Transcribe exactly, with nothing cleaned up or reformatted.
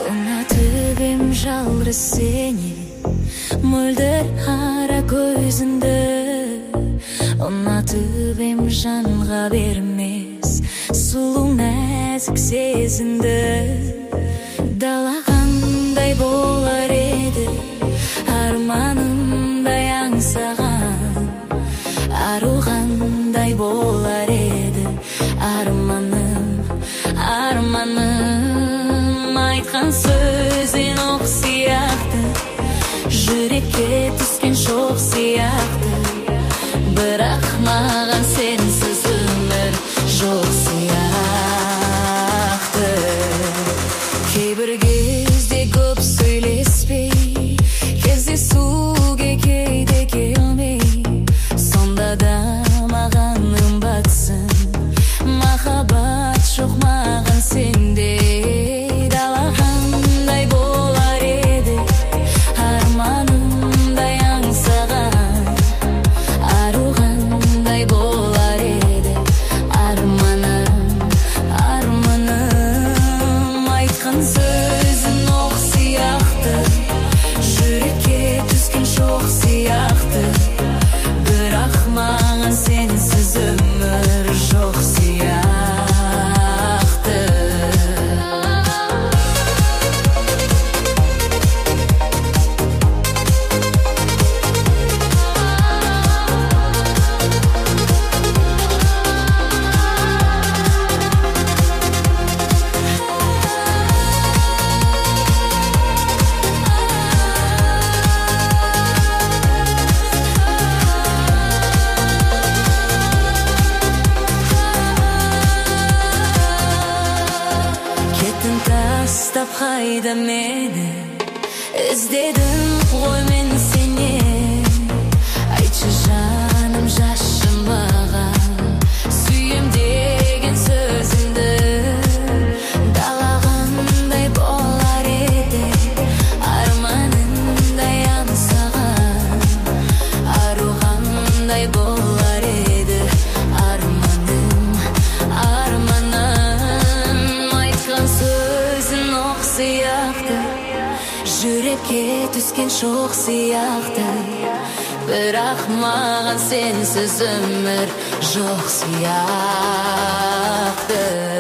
Ұнатып ем жалғыз сені, мөлдір қара көзіңді. Ұнатып ем жанға бермес сұлу нәзік сезімді. Дала қандай болар еді, арманымдай аңсаған. Ару қандай болар еді, арманым, арманым. Айтқан сөзін оқ сияқты, жүрекке түскен шоқ сияқты. Бірақ маған сенсіз өмір жоқ сияқты. Кейбір кезде көп сөйлеспей, кездесуге кейде келмей, сонда да маған қымбатсың. Махаббат жоқ маған сенде. Дала қандай болар еді, арманымдай аңсаған. Ару қандай болар еді, арманым, арманым. Айтқан сөзін оқ сияқты, жүрекке түскен шоқ сияқты. Бірақ маған сенсіз өмір жоқ сияқты. Кеттің тастап қайда мені, іздедім ғой мен сені. Айтшы жаным, жашы маған, сүйем деген сөзіңді. Дала қандай болар еді, арманымдай аңсаған. Ару қандай болар еді, арманым, арманым. Айтқан сөзін оқ сияқты, жүрекке түскен шоқ сияқты. Бірақ маған сенсіз өмір жоқ сияқты.